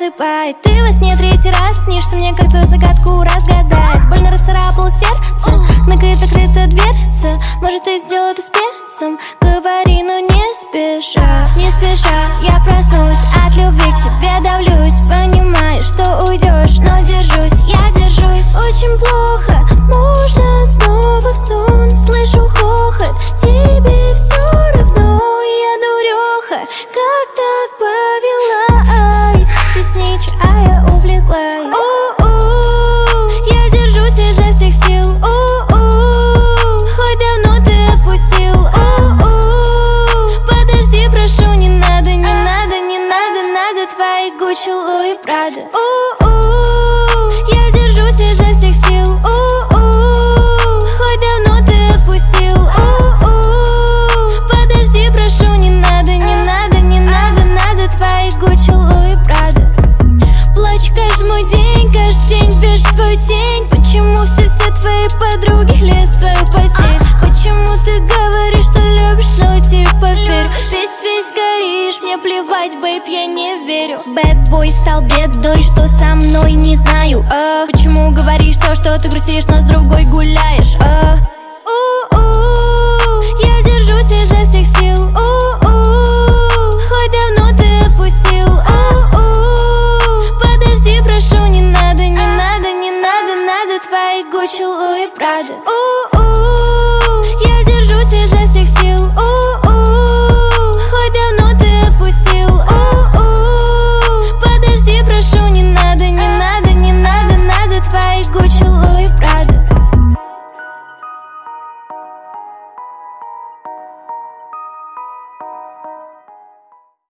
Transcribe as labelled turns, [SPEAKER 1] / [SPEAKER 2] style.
[SPEAKER 1] засыпает. Ты во сне третий раз снишься мне, как твою загадку разгадать. Больно расцарапал сердце, накрыта закрыта дверца. Может, ты сделал это спецом? Говори, но не спеша. Не спеша, я проснусь, от любви к тебе давлюсь. Понимаю, что уйдешь, но держусь, я держусь. Очень плохо, можно снова в сон. Слышу хохот, тебе все равно. Я дуреха, как так повелась? Ты снич, а я увлеклась. Я держусь изо всех сил. Хоть давно ты отпустил. Подожди, прошу, не надо, не надо, не надо, надо твои Гуччи, Луи, Прада. Я держусь изо всех сил. Хоть давно ты отпустил. Подожди, прошу, не надо, не надо, не надо, надо твои Гуччи, Луи, Прада. Плачу каждый день вижу твою тень. Почему все твои подруги лезут в твою постель? Почему ты говоришь, что любишь, но теперь поверь, весь горишь, мне плевать, бэйб, я не верю. Bad boy стал бедой, что со мной, не знаю. Почему говоришь то, что ты грустишь, но с другой гуляешь? Я держусь изо всех сил. Хоть давно ты отпустил. Подожди, прошу, не надо, не надо, не надо, надо твои Гуччи, Луи, Прада.